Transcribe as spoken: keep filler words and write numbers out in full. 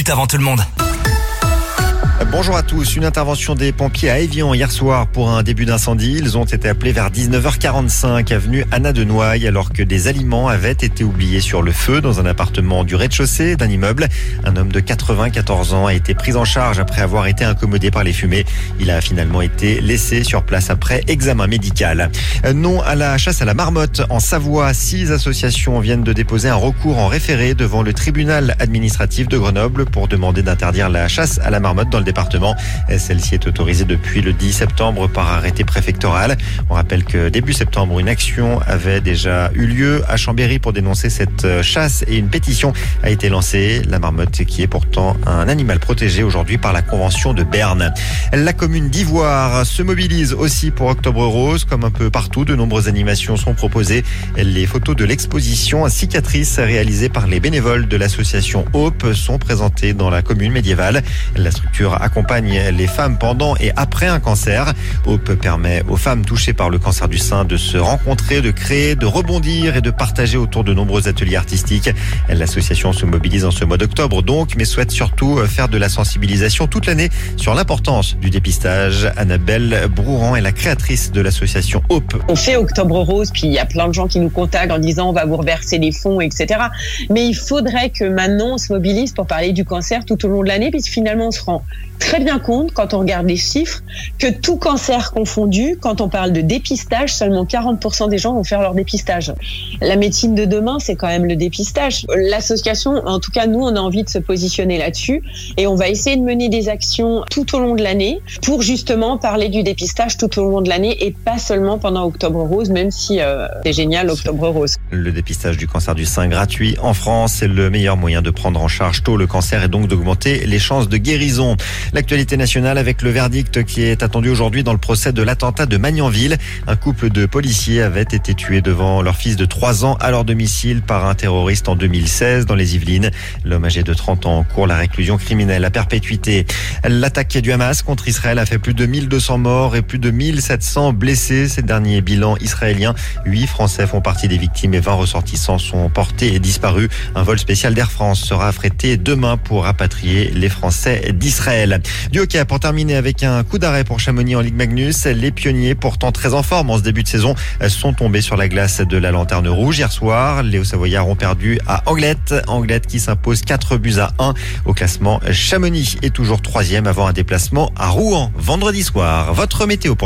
minutes avant tout le monde. Bonjour à tous. Une intervention des pompiers à Évian hier soir pour un début d'incendie. Ils ont été appelés vers dix-neuf heures quarante-cinq avenue Anna de Noailles alors que des aliments avaient été oubliés sur le feu dans un appartement du rez-de-chaussée d'un immeuble. Un homme de quatre-vingt-quatorze ans a été pris en charge après avoir été incommodé par les fumées. Il a finalement été laissé sur place après examen médical. Non à la chasse à la marmotte. En Savoie, six associations viennent de déposer un recours en référé devant le tribunal administratif de Grenoble pour demander d'interdire la chasse à la marmotte dans le département. Celle-ci est autorisée depuis le dix septembre par arrêté préfectoral. On rappelle que début septembre, une action avait déjà eu lieu à Chambéry pour dénoncer cette chasse et une pétition a été lancée. La marmotte qui est pourtant un animal protégé aujourd'hui par la Convention de Berne. La commune d'Ivoire se mobilise aussi pour Octobre Rose. Comme un peu partout, de nombreuses animations sont proposées. Les photos de l'exposition Cicatrices réalisée par les bénévoles de l'association Hope sont présentées dans la commune médiévale. La structure accompagne les femmes pendant et après un cancer. Hope permet aux femmes touchées par le cancer du sein de se rencontrer, de créer, de rebondir et de partager autour de nombreux ateliers artistiques. L'association se mobilise en ce mois d'octobre donc, mais souhaite surtout faire de la sensibilisation toute l'année sur l'importance du dépistage. Annabelle Brouran est la créatrice de l'association Hope. On fait Octobre Rose, puis il y a plein de gens qui nous contactent en disant on va vous reverser les fonds, et cetera. Mais il faudrait que maintenant on se mobilise pour parler du cancer tout au long de l'année, puisque finalement on se rend très bien compte, quand on regarde les chiffres, que tout cancer confondu, quand on parle de dépistage, seulement quarante pour cent des gens vont faire leur dépistage. La médecine de demain, c'est quand même le dépistage. L'association, en tout cas, nous, on a envie de se positionner là-dessus et on va essayer de mener des actions tout au long de l'année pour justement parler du dépistage tout au long de l'année et pas seulement pendant Octobre Rose, même si euh, c'est génial Octobre Rose. Le dépistage du cancer du sein gratuit en France, c'est le meilleur moyen de prendre en charge tôt le cancer et donc d'augmenter les chances de guérison. L'actualité nationale avec le verdict qui est attendu aujourd'hui dans le procès de l'attentat de Magnanville. Un couple de policiers avait été tué devant leur fils de trois ans à leur domicile par un terroriste en deux mille seize dans les Yvelines. L'homme âgé de trente ans court la réclusion criminelle à perpétuité. L'attaque du Hamas contre Israël a fait plus de mille deux cents morts et plus de mille sept cents blessés. Ces derniers bilans israéliens, huit Français font partie des victimes et vingt ressortissants sont portés et disparus. Un vol spécial d'Air France sera affrété demain pour rapatrier les Français d'Israël. Du hockey pour terminer avec un coup d'arrêt pour Chamonix en Ligue Magnus. Les pionniers, pourtant très en forme en ce début de saison, sont tombés sur la glace de la Lanterne Rouge hier soir. Les Hauts-Savoyards ont perdu à Anglette. Anglette qui s'impose quatre buts à un au classement. Chamonix est toujours troisième avant un déplacement à Rouen vendredi soir. Votre météo pour